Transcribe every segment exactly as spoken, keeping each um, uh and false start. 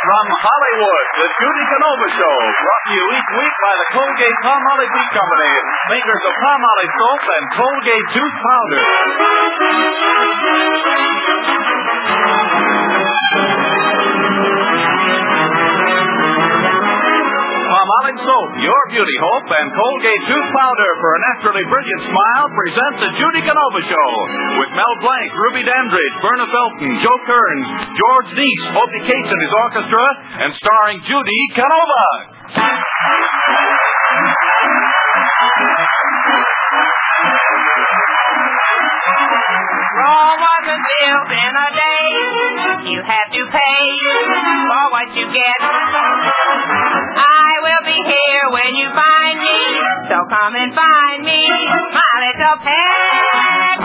From Hollywood, the Judy Canova Show, brought to you each week by the Colgate Palmolive Beef Company, makers of Palmolive soap and Colgate tooth powder. Palmolive soap, your beauty hope, and Colgate tooth powder for a naturally brilliant smile present the Judy Canova Show with Mel Blanc, Ruby Dandridge, Verna Felton, Joe Kearns, George Neese, Opie Cates and his orchestra, and starring Judy Canova. Rome wasn't built in a day. You have to pay for what you get. I will be here when you find me, so come and find me, my little pet.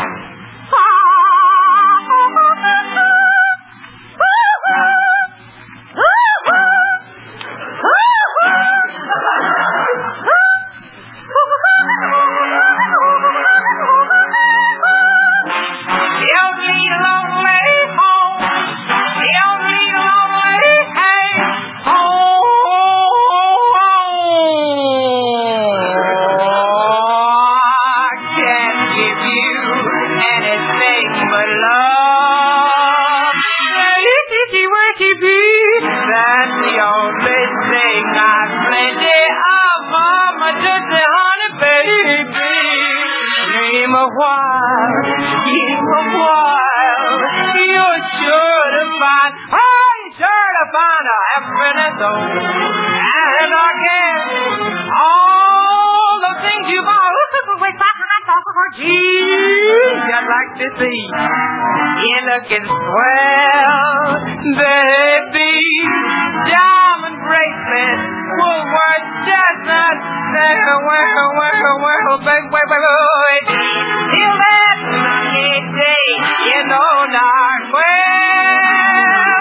And again, all the things you bought, geez, I'd like to see you looking swell, baby. Diamond bracelet, Woolworth chestnut, well, well, well, well, baby, wait, wait, wait. Till that lucky day, you know, dark, well,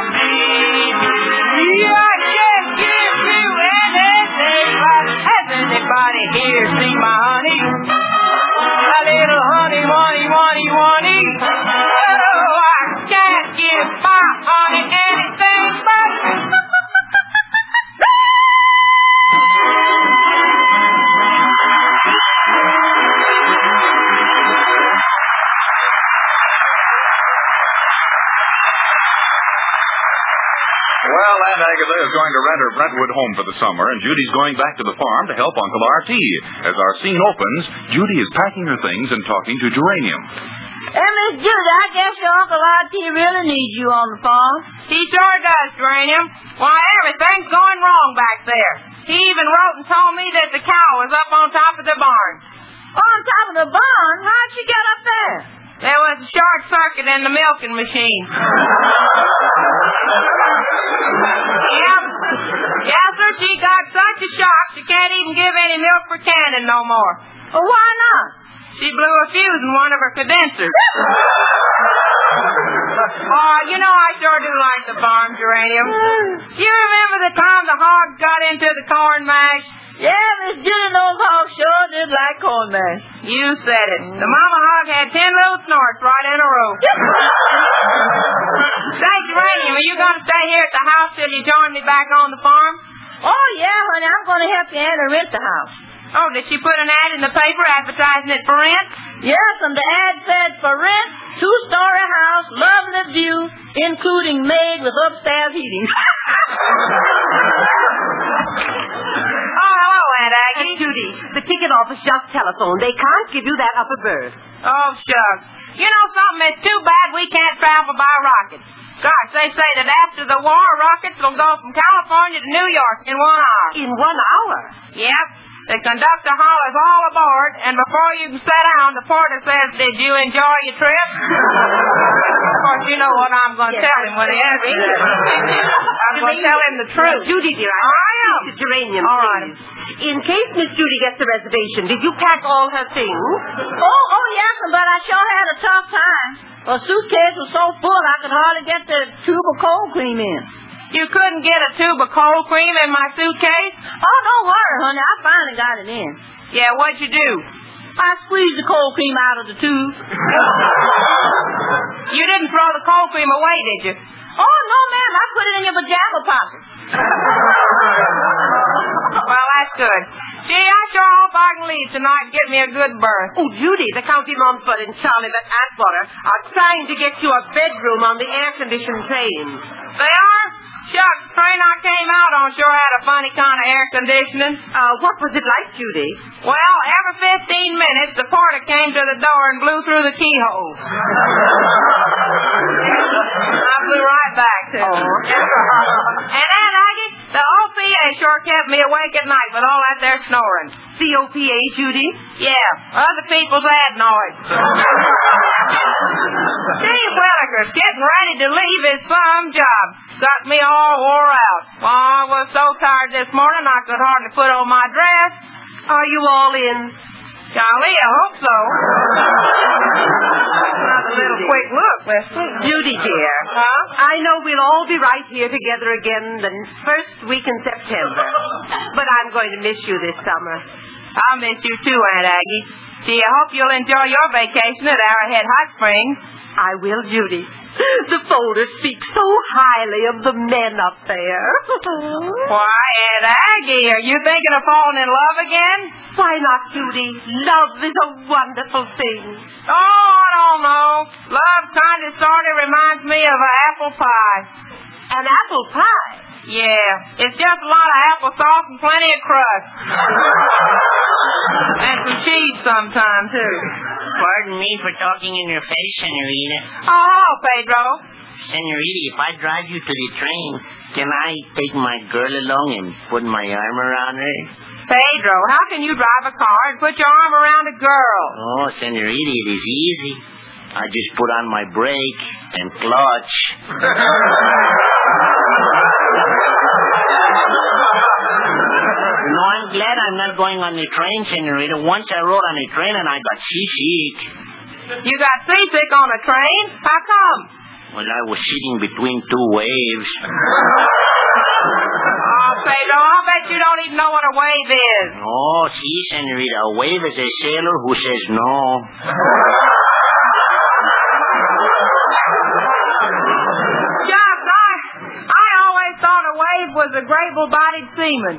yeah. Anybody here see my honey? A little honey, honey, honey, honey. Oh, I can't give my honey anything but. Well, Aunt Agatha is going to rent her Brentwood home for the summer, and Judy's going back to the farm to help Uncle R T. As our scene opens, Judy is packing her things and talking to Geranium. Hey, Miss Judy, I guess your Uncle R T really needs you on the farm. He sure does, Geranium. Why, everything's going wrong back there. He even wrote and told me that the cow was up on top of the barn. On top of the barn? How'd she get up there? There was a short circuit in the milking machine. Yep. Yes, sir, she got such a shock she can't even give any milk for Cannon no more. Well, why not? She blew a fuse in one of her condensers. Oh, you know, I sure do like the farm, Geranium. Do you remember the time the hogs got into the corn mash? Yeah, Miss Judy knows hogs sure did like corn mash. You said it. The mama hog had ten little snorts right in a row. Say, Geranium, are you going to stay here at the house till you join me back on the farm? Oh, yeah, honey, I'm going to help you Anna rent the house. Oh, did she put an ad in the paper advertising it for rent? Yes, and the ad said for rent, two-story house, lovely view, including maid with upstairs heating. Oh, hello, Aunt Aggie. Judy, the ticket office just telephoned. They can't give you that upper berth. Oh, shucks. You know something? It's too bad we can't travel by rocket. Gosh, they say that after the war, rockets will go from California to New York in one hour. In one hour? Yep. The conductor hollers all aboard, and before you can sit down, the porter says, "Did you enjoy your trip?" Of course, you know what I'm going to yes, tell him when he asks me. I'm going to tell him the truth. Judy, dear, I, I am. To Geranium, all right. In case Miss Judy gets the reservation, did you pack all her things? Oh, oh, yes, but I sure had a tough time. The suitcase was so full I could hardly get the tube of cold cream in. You couldn't get a tube of cold cream in my suitcase? Oh, don't worry, honey. I finally got it in. Yeah, what'd you do? I squeezed the cold cream out of the tube. You didn't throw the cold cream away, did you? Oh, no, ma'am. I put it in your pajama pocket. Well, that's good. Gee, I sure hope I can leave tonight and get me a good berth. Oh, Judy, the County Mumford and Charlie at Atwater are trying to get you a bedroom on the air-conditioned train. They are? Shucks, the train I came out on sure had a funny kind of air conditioning. Uh, what was it like, Judy? Well, every fifteen minutes, the porter came to the door and blew through the keyhole. I blew right back, too. Oh. And Aunt Aggie, the O P A sure kept me awake at night with all that there snoring. C O P A, Judy? Yeah, other people's adenoids. Steve Williker's getting ready to leave his some job. Got me all wore out. Oh, I was so tired this morning I could hardly put on my dress. Are you all in? Golly, I hope so. Another little quick look, let's see. Judy, dear. Huh? I know we'll all be right here together again the first week in September. But I'm going to miss you this summer. I'll miss you too, Aunt Aggie. Gee, I hope you'll enjoy your vacation at Arrowhead Hot Springs. I will, Judy. The folders speak so highly of the men up there. Why, Aunt Aggie, are you thinking of falling in love again? Why not, Judy? Love is a wonderful thing. Oh, I don't know. Love kind of sort of reminds me of an apple pie. An apple pie? Yeah, it's just a lot of applesauce and plenty of crust. And some cheese sometime, too. Pardon me for talking in your face, Senorita. Oh, Pedro. Senorita, if I drive you to the train, can I take my girl along and put my arm around her? Pedro, how can you drive a car and put your arm around a girl? Oh, Senorita, it is easy. I just put on my brake and clutch. No, I'm glad I'm not going on the train, Senorita. Once I rode on the train and I got seasick. You got seasick on a train? How come? Well, I was sitting between two waves. Oh, Pedro, I bet you don't even know what a wave is. Oh, see, Senorita, a wave is a sailor who says no. Shucks, I, I always thought a wave was a grable-bodied seaman.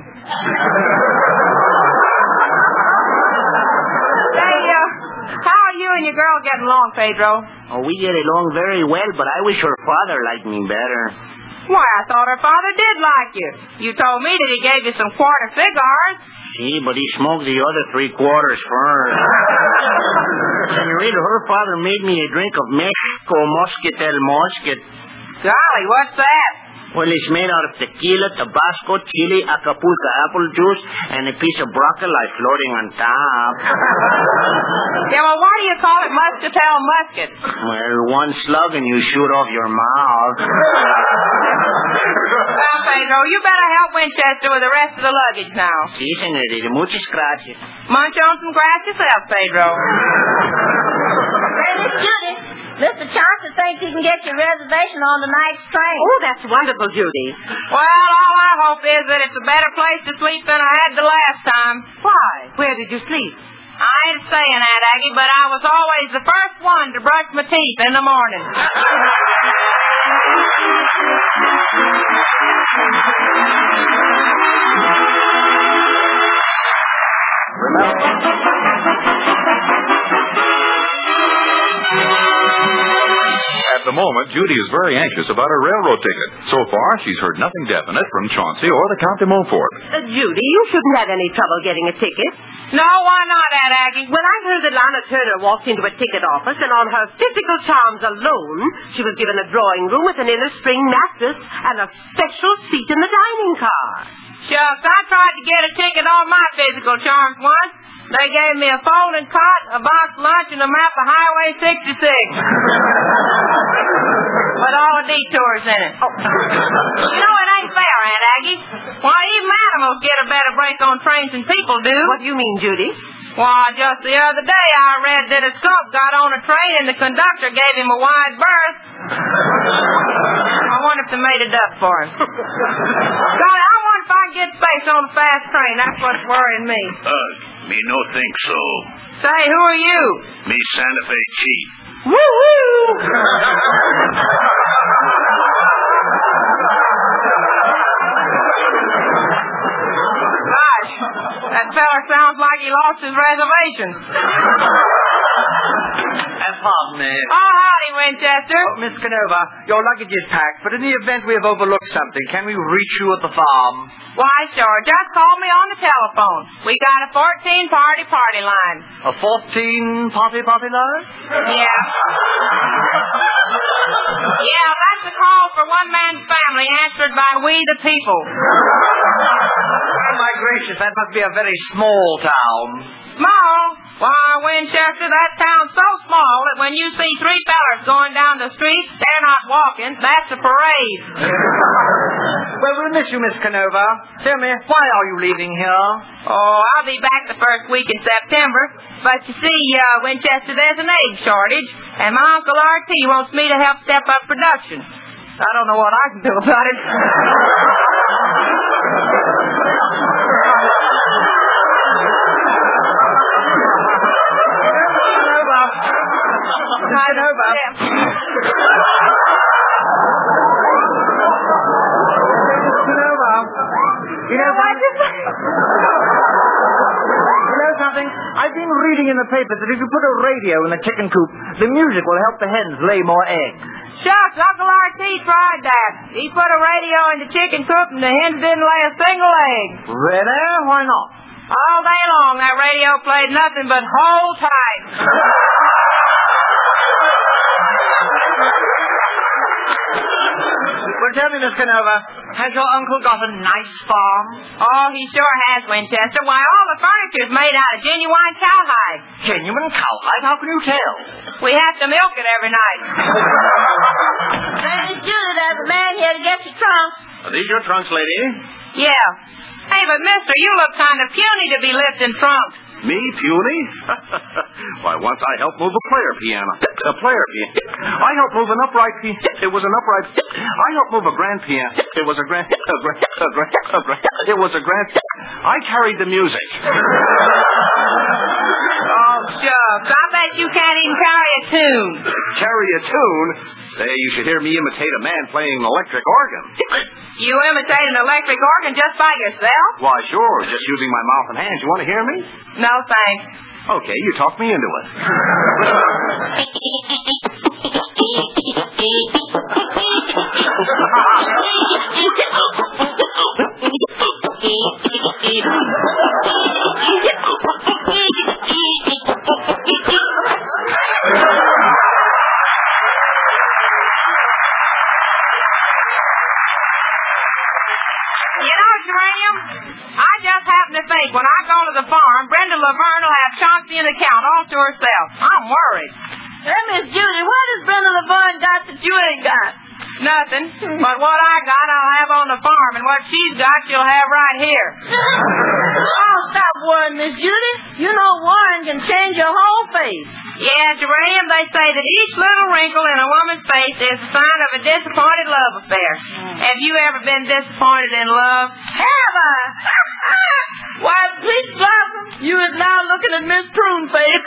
Hey, uh, how are you and your girl getting along, Pedro? Oh, we get along very well, but I wish her father liked me better. Why, I thought her father did like you. You told me that he gave you some quarter cigars. See, but he smoked the other three quarters first. Senorita, her father made me a drink of Mexico Moscatel Moscat. Golly, what's that? Well, it's made out of tequila, Tabasco, chili, Acapulco apple juice, and a piece of broccoli floating on top. Yeah, well, why do you call it Muscatel Muscat? Well, one slug and you shoot off your mouth. Well, Pedro, you better help Winchester with the rest of the luggage now. Sí, senorita. Muchas gracias. Munch on some grass yourself, Pedro. Hey, Miss Judy, Mister Johnson thinks he can get your reservation on tonight's train. Oh, that's wonderful, Judy. Well, all I hope is that it's a better place to sleep than I had the last time. Why? Where did you sleep? I ain't saying, Aunt Aggie, but I was always the first one to brush my teeth in the morning. At the moment, Judy is very anxious about her railroad ticket. So far, she's heard nothing definite from Chauncey or the Count de Montfort. Uh, Judy, you shouldn't have any trouble getting a ticket. No, why not, Aunt Aggie? When I heard that Lana Turner walked into a ticket office and on her physical charms alone, she was given a drawing room with an inner spring mattress and a special seat in the dining car. Shucks, I tried to get a ticket on my physical charms once. They gave me a folding cot, a box lunch, and a map of Highway sixty-six. With all the detours in it. Oh. You know, it ain't fair, Aunt Aggie. Why, even animals get a better break on trains than people do. What do you mean, Judy? Why, just the other day I read that a skunk got on a train and the conductor gave him a wide berth. I wonder if they made it up for him. Golly, I wonder if I can get space on a fast train. That's what's worrying me. Uh, me no think so. Say, who are you? Me Santa Fe Chief. Woo-hoo! Gosh, that feller sounds like he lost his reservations. And pardon me. Oh, howdy, Winchester. Oh, Miss Canova, your luggage is packed, but in the event we have overlooked something, can we reach you at the farm? Why, sure. Just call me on the telephone. We got a fourteen party party line. A fourteen party party line? Yeah. Yeah, that's a call for one man's family answered by we the people. Oh, my gracious, that must be a very small town. Small? Why, Winchester, that town's so small that when you see three fellers going down the street, they're not walking. That's a parade. Well, we'll miss you, Miss Canova. Tell me, why are you leaving here? Oh, I'll be back the first week in September. But you see, uh, Winchester, there's an egg shortage, and my Uncle R T wants me to help step up production. I don't know what I can do about it. Canova. Canova. You know what? You know something? I've been reading in the papers that if you put a radio in the chicken coop, the music will help the hens lay more eggs. Shucks, Uncle R T tried that. He put a radio in the chicken coop and the hens didn't lay a single egg. Really? Why not? All day long, that radio played nothing but hold tight. Well, tell me, Miss Canova, has your uncle got a nice farm? Oh, he sure has, Winchester. Why, all the furniture's made out of genuine cowhide. Genuine cowhide? How can you tell? We have to milk it every night. Say, Miss Judy, there's a man here to get your trunk. Are these your trunks, lady? Yeah. Hey, but mister, you look kind of puny to be lifting trunks. Me, puny? Why, once I helped move a player piano. A player piano. I helped move an upright piano. It was an upright. I helped move a grand piano. It was a grand. A grand. A grand. A grand. It was a grand. I carried the music. Oh, shucks. I bet you can't even carry a tune. Carry a tune? Say, you should hear me imitate a man playing an electric organ. You imitate an electric organ just by yourself? Why, sure. Just using my mouth and hands. You want to hear me? No, thanks. Okay, you talk me into it. I just happen to think when I go to the farm, Brenda Laverne will have Chauncey an account all to herself. I'm worried. Hey, Miss Judy, what has Brenda Laverne got that you ain't got? Nothing. But what I got, I'll have on the farm, and what she's got, she'll have right here. Oh, stop worrying, Miss Judy. You know worrying can change your whole face. Yeah, Geranium, they say that each little wrinkle in a woman's face is a sign of a disappointed love affair. Have you ever been disappointed in love? Have I? Why, Peach Blossom, you is now looking at Miss Prune Face.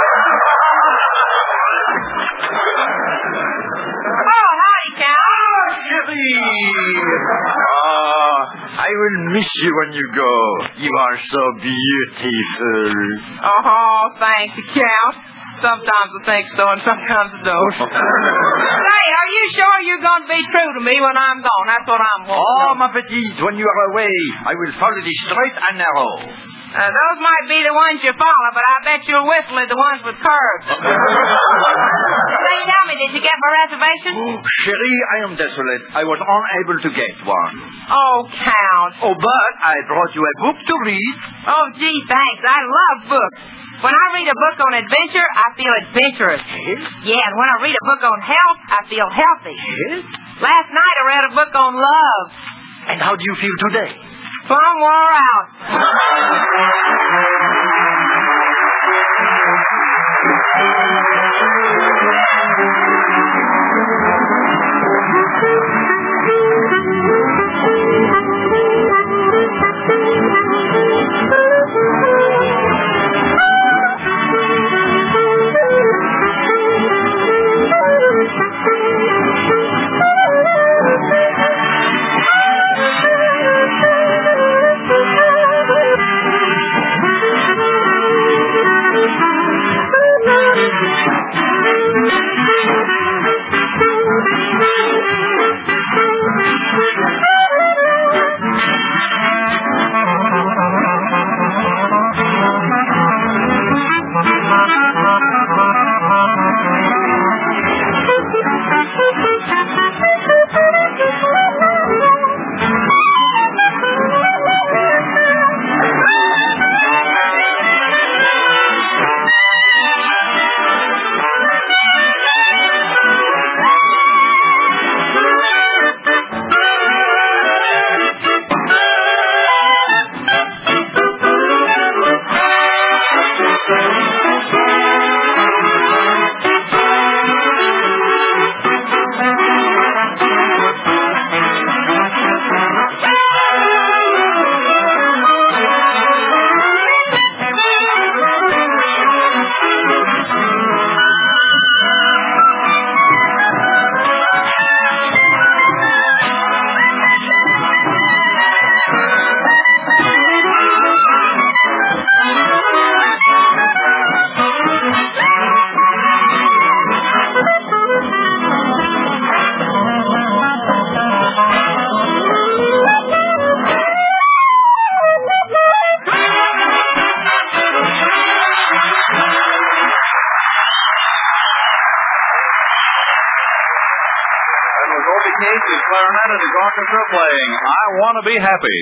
Oh, howdy, Count. Oh, Cherie! Oh, I will miss you when you go. You are so beautiful. Oh, thank you, Count. Sometimes I think so, and sometimes I don't. Say, are you sure you're going to be true to me when I'm gone? That's what I'm wanting. Oh, ma petite, when you are away, I will follow the straight and narrow. Uh, those might be the ones you follow, but I bet you'll whistle at the ones with curves. Say, tell me, did you get my reservation? Oh, Cherie, I am desolate. I was unable to get one. Oh, Count. Oh, but I brought you a book to read. Oh, gee, thanks. I love books. When I read a book on adventure, I feel adventurous. Yes? Yeah, and when I read a book on health, I feel healthy. Yes? Last night I read a book on love. And how do you feel today? Plumb wore out. Orchestra playing I Want to Be Happy.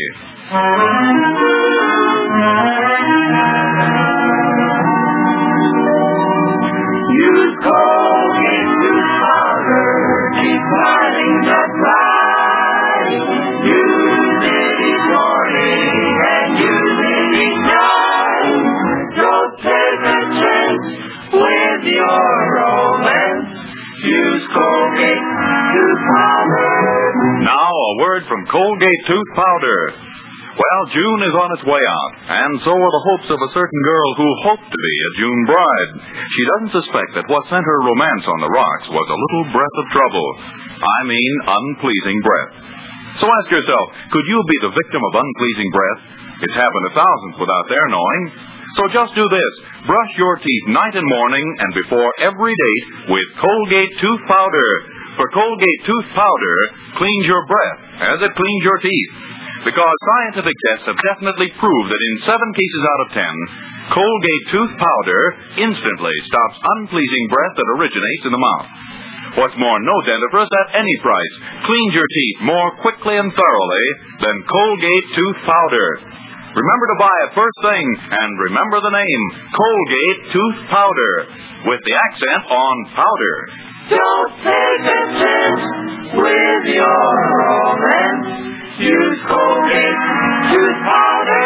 Use Colgate tooth powder, keep fighting the fight. Use it each morning and use it each night. Don't take a chance with your romance. Use Colgate tooth powder. Now a word from Colgate Tooth Powder. Well, June is on its way out, and so are the hopes of a certain girl who hoped to be a June bride. She doesn't suspect that what sent her romance on the rocks was a little breath of trouble. I mean, unpleasing breath. So ask yourself, could you be the victim of unpleasing breath? It's happened to thousands without their knowing. So just do this. Brush your teeth night and morning and before every date with Colgate Tooth Powder. For Colgate Tooth Powder cleans your breath as it cleans your teeth. Because scientific tests have definitely proved that in seven cases out of ten, Colgate Tooth Powder instantly stops unpleasing breath that originates in the mouth. What's more, no dentifrice at any price cleans your teeth more quickly and thoroughly than Colgate Tooth Powder. Remember to buy it first thing, and remember the name, Colgate Tooth Powder, with the accent on powder. Don't take a chance with your romance. Use Colgate tooth powder.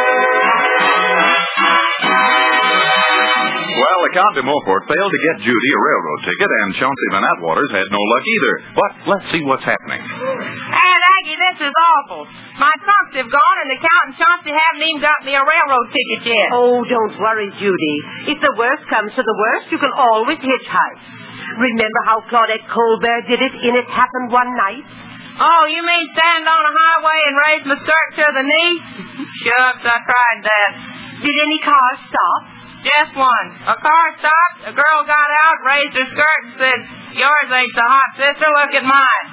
Well, the Count de Montfort failed to get Judy a railroad ticket, and Chauncey Van Atwaters had no luck either. But let's see what's happening. Aunt Aggie, this is awful. My trunks have gone, and the Count and Chauncey haven't even got me a railroad ticket yet. Oh, don't worry, Judy. If the worst comes to the worst, you can always hitchhike. Remember how Claudette Colbert did it in It Happened One Night? Oh, you mean stand on a highway and raise my skirt to the knee? Shucks, I tried that. Did any cars stop? Just one. A car stopped, a girl got out, raised her skirt, and said, "Yours ain't so hot, sister, look at mine."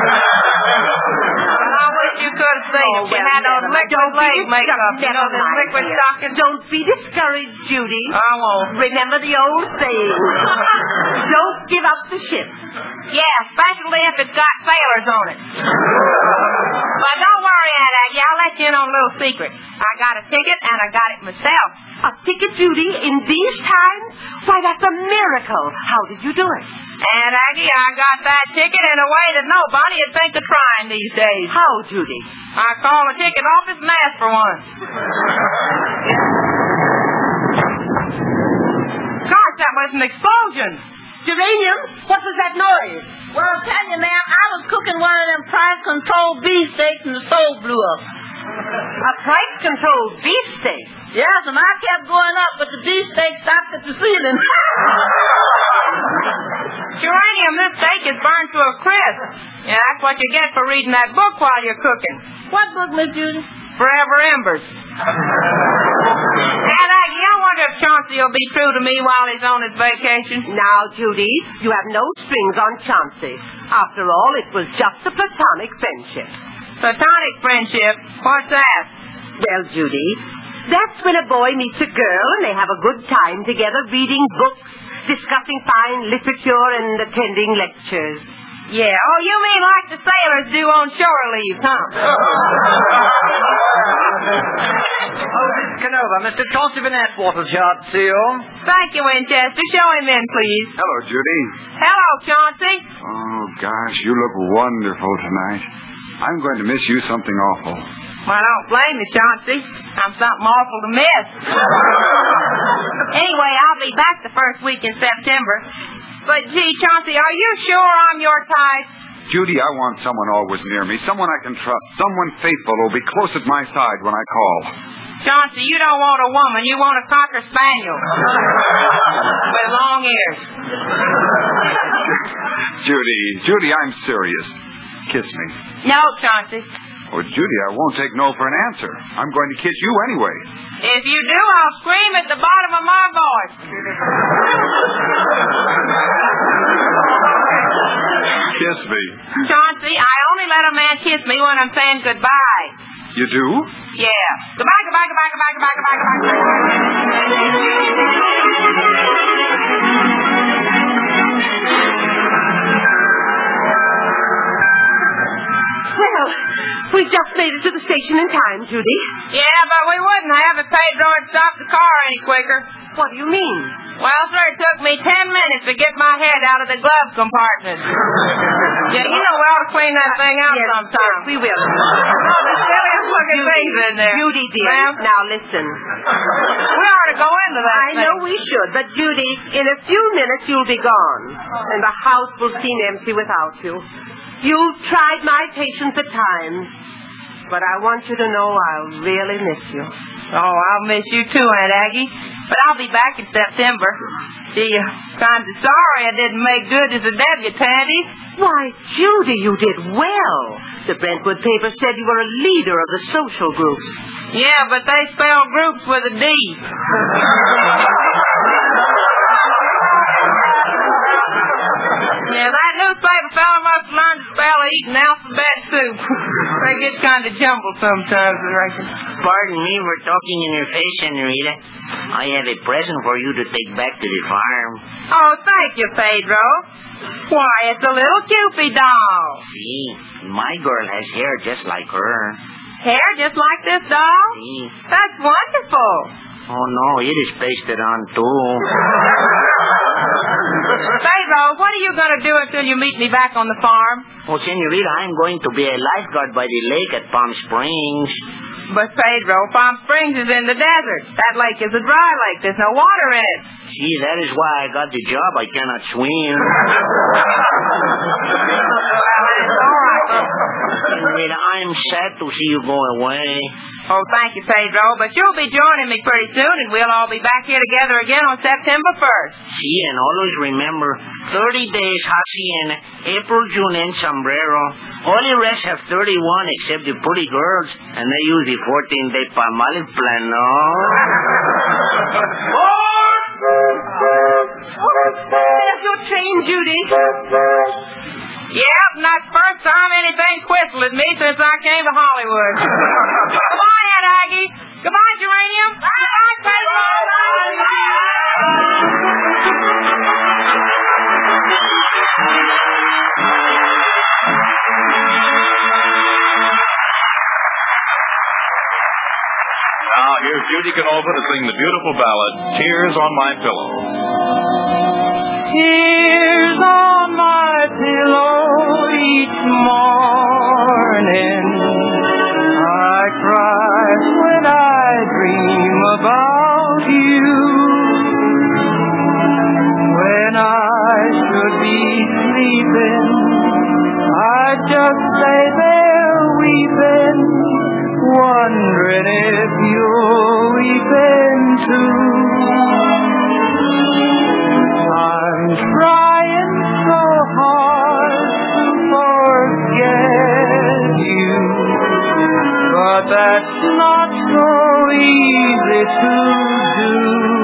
I wish you could have seen Oh, it. She well, had on never- liquid don't be leg dis- makeup. You know, never this mind, liquid dear. stocking. Don't be discouraged, Judy. I won't. Remember the old saying, don't give up the ship. Yeah, especially if it's got sailors on it. But don't worry, Aunt Aggie, I'll let you in on a little secret. I got a ticket, and I got it myself. A ticket, Judy, in these times? Why, that's a miracle. How did you do it? Aunt Aggie, I got that ticket in a way that nobody would think of trying these days. How, Judy? I called the ticket office and asked for one. Gosh, that was an explosion. Geranium, what was that noise? Well, I'll tell you, ma'am, I was cooking one of them price-controlled beefsteaks and the stove blew up. A price-controlled beefsteak? Yes, and I kept going up, but the beefsteak stopped at the ceiling. Geranium, this steak is burned to a crisp. Yeah, that's what you get for reading that book while you're cooking. What book, Miss Judy? Forever Embers. Aunt Aggie, I wonder if Chauncey will be true to me while he's on his vacation. Now, Judy, you have no strings on Chauncey. After all, it was just a platonic friendship. Platonic friendship? What's that? Well, Judy, that's when a boy meets a girl and they have a good time together reading books, discussing fine literature, and attending lectures. Yeah, oh, you mean like the sailors do on shore leave, huh? Oh, Miss Canova, Mister Chauncey Van Atwater's yard, C O. Thank you, Winchester. Show him in, please. Hello, Judy. Hello, Chauncey. Oh, gosh, you look wonderful tonight. I'm going to miss you something awful. Well, don't blame me, Chauncey. I'm something awful to miss. Anyway, I'll be back the first week in September. But, gee, Chauncey, are you sure I'm your type? Judy, I want someone always near me, someone I can trust, someone faithful who'll be close at my side when I call. Chauncey, you don't want a woman. You want a Cocker Spaniel. With long ears. Judy, Judy, I'm serious. Kiss me. No, Chauncey. Oh, Judy, I won't take no for an answer. I'm going to kiss you anyway. If you do, I'll scream at the bottom of my voice. Kiss me. Chauncey, I only let a man kiss me when I'm saying goodbye. You do? Yeah. Goodbye, goodbye, goodbye, goodbye, goodbye, goodbye, goodbye. Well, we just made it to the station in time, Judy. Yeah, but we wouldn't have if Pedro had stopped the car any quicker. What do you mean? Well, sir, it took me ten minutes to get my head out of the glove compartment. Yeah, you know we ought to clean that thing out Yes, sometime. yes, we will. Oh, there's silliest looking things in there. Judy, dear. Ma'am? Now, listen. We ought to go into that I thing. know we should, but Judy, in a few minutes you'll be gone, and the house will seem empty without you. You've tried my patience at times, but I want you to know I'll really miss you. Oh, I'll miss you too, Aunt Aggie. But I'll be back in September. Gee, I'm kind of sorry I didn't make good as a debutante. Why, Judy, you did well. The Brentwood paper said you were a leader of the social groups. Yeah, but they spell groups with a D. Yeah, that newspaper fella must learn to spell eating alphabet soup. They get kind of jumbled sometimes, I reckon. Pardon me for talking in your face, Senorita. I have a present for you to take back to the farm. Oh, thank you, Pedro. Why, it's a little Cupid doll. See, my girl has hair just like her. Hair just like this doll? See? That's wonderful. Oh, no, it is pasted on, too. Pedro, what are you going to do until you meet me back on the farm? Oh, Senorita, I'm going to be a lifeguard by the lake at Palm Springs. But, Pedro, Palm Springs is in the desert. That lake is a dry lake. There's no water in it. See, that is why I got the job. I cannot swim. It's all right. Senorita, I'm sad to see you go away. Oh, thank you, Pedro. But you'll be joining me pretty soon, and we'll all be back here together again on September first. See, and always remember, thirty days hacienda, April, June, and sombrero. All the rest have thirty-one except the pretty girls, and they use the fourteen-day Palmolive plan, no? There's your train, Judy. Yep, and that's the first time anything's whistled at me since I came to Hollywood. Goodbye, Aunt Aggie. Goodbye, Geranium. Goodbye, Pedro. Now, here's Judy Canova to sing the beautiful ballad, Tears on My Pillow. Tears on my pillow each morning. I cry when I dream about you. When I should be sleeping, I just lay there weeping, wondering if you're weeping too. I'm trying so hard to forget you, but that's not so easy to do.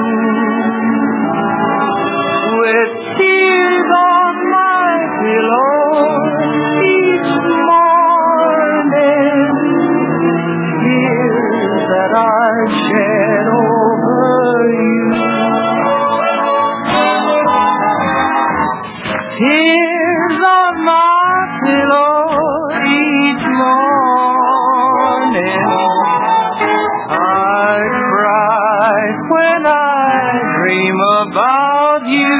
With tears on my pillow each morning, tears that I shed over you. Tears on my pillow each morning. I cry when I dream about you.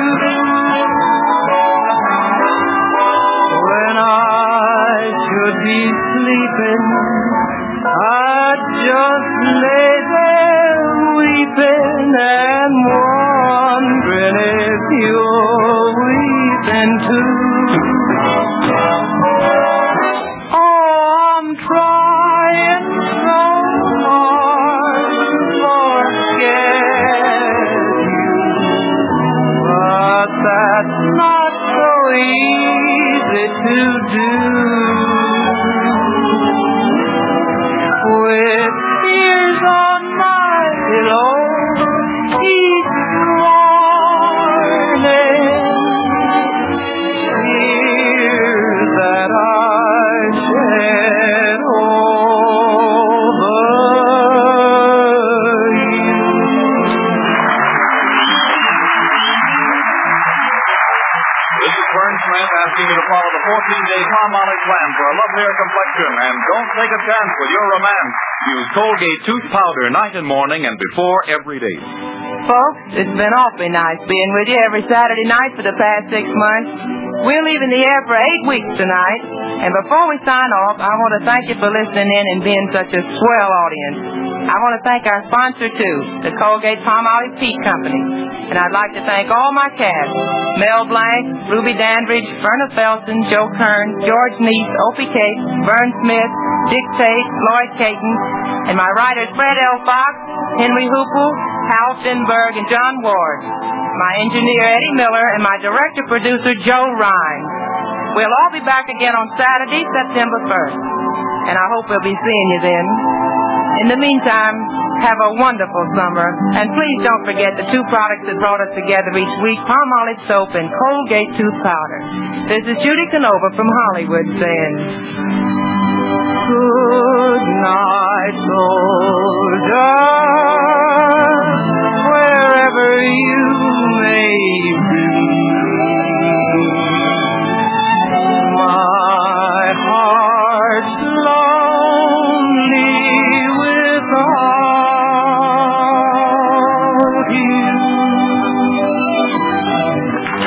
When I should be sleeping, I'd just lay there weeping and wondering if you're weeping too. Oh, I'm trying so hard to forget you, but that's not so easy to do. With tears on my pillow each morning, tears fourteen-day Palmolive plan for a lovelier complexion, and don't take a chance with your romance. Use Colgate tooth powder night and morning and before every day. Folks, it's been awfully nice being with you every Saturday night for the past six months. We're leaving the air for eight weeks tonight. And before we sign off, I want to thank you for listening in and being such a swell audience. I want to thank our sponsor, too, the Colgate Palmolive Peach Company. And I'd like to thank all my cast, Mel Blanc, Ruby Dandridge, Verna Felton, Joe Kern, George Neese, Opie Cates, Vern Smith, Dick Tate, Lloyd Caton, and my writers Fred L. Fox, Henry Hoople, Hal Finberg, and John Ward, my engineer Eddie Miller, and my director-producer Joe Rhines. We'll all be back again on Saturday, September first, and I hope we'll be seeing you then. In the meantime, have a wonderful summer, and please don't forget the two products that brought us together each week, Palmolive soap and Colgate tooth powder. This is Judy Canova from Hollywood saying, good night, soldier, wherever you may be. My heart's lonely without you.